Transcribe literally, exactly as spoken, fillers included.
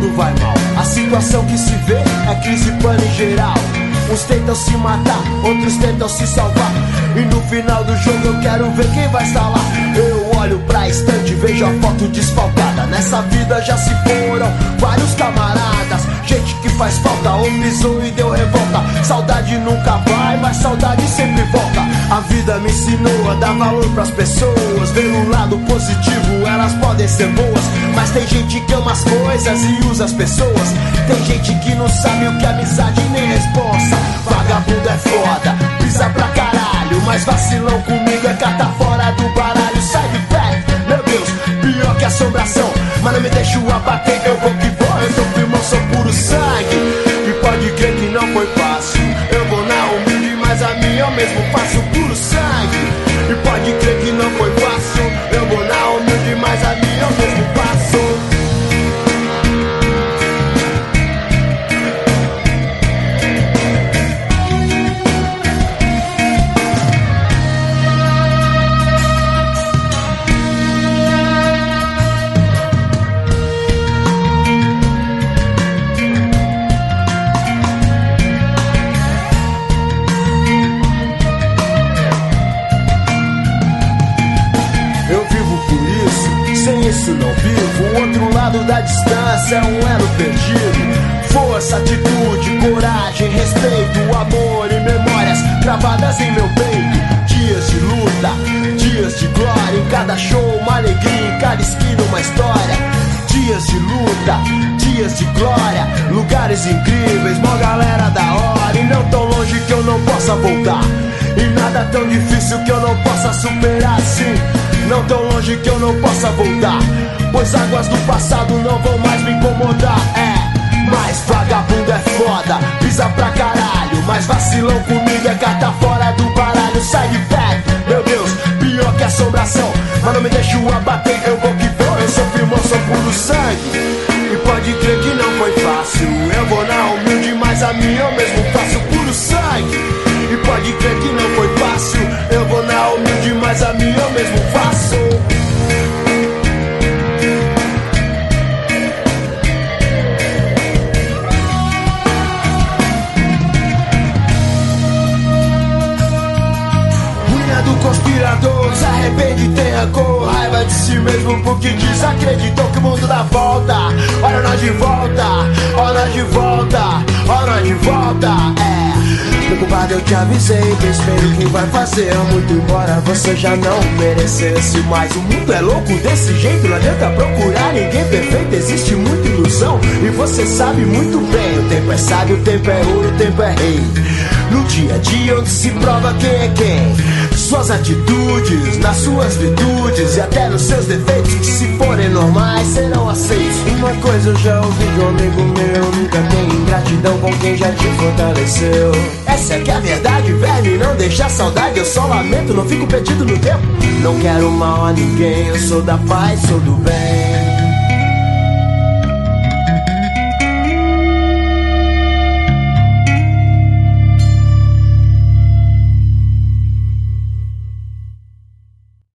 mundo vai mal. A situação que se vê é crise plana em geral. Uns tentam se matar, outros tentam se salvar. E no final do jogo eu quero ver quem vai estar lá. Eu olho pra estante e vejo a foto desfalcada. Nessa vida já se foram vários camaradas. Gente que faz falta, ou pisou e deu revolta. Saudade nunca vai, mas saudade sempre volta. A vida me ensinou a dar valor pras pessoas. Ver o lado positivo, elas podem ser boas, mas tem gente que ama as coisas e usa as pessoas. Tem gente que não sabe o que é amizade nem responsa. Vagabundo é foda, pisa pra caralho, mas vacilão comigo é carta fora do baralho. Sai de perto, meu Deus, pior que assombração. Mas não me deixo abater, eu vou que vou. Eu sou firmão, sou puro sangue. E pode crer que não foi fácil. Eu vou na humilde, mas a minha eu mesmo faço puro sangue. E pode crer que não foi fácil. Eu vou na humilde, mas a minha eu mesmo faço. Isso não vivo, o outro lado da distância é um elo perdido. Força, atitude, coragem, respeito, amor e memórias gravadas em meu peito. Dias de luta, dias de glória, em cada show uma alegria, em cada esquina uma história. Dias de luta, dias de glória, lugares incríveis, mó galera da hora. E não tão longe que eu não possa voltar, e nada tão difícil que eu não possa superar assim. Não tão longe que eu não possa voltar, pois águas do passado não vão mais me incomodar. É, mas vagabundo é foda, pisa pra caralho, mas vacilão comigo é carta fora do baralho. Sai de perto, meu Deus, pior que assombração. Mas não me deixo abater, eu vou que vou. Eu sou firmão, sou puro sangue. E pode crer que não foi fácil. Eu vou na humilde, mas a minha eu mesmo faço puro sangue. E pode crer que não foi fácil. Eu vou na humilde, mas a minha eu mesmo faço. Ruína do conspirador, se arrepende e tem rancor. Raiva de si mesmo porque desacreditou que o mundo dá volta. Olha nós de volta, olha nós de volta, olha nós de volta, é. Preocupado eu te avisei, espero que vai fazer muito embora você já não merecesse. Mas o mundo é louco desse jeito, não adianta procurar ninguém perfeito, existe muita ilusão. E você sabe muito bem, o tempo é sábio, o tempo é ouro, o tempo é rei. No dia a dia onde se prova quem é quem. Suas atitudes, nas suas virtudes e até nos seus defeitos, que se forem normais serão aceitos. Uma coisa eu já ouvi de um amigo meu: nunca tem ingratidão com quem já te fortaleceu. Essa é que é a verdade, verme, não deixa saudade. Eu só lamento, não fico perdido no tempo. Não quero mal a ninguém, eu sou da paz, sou do bem.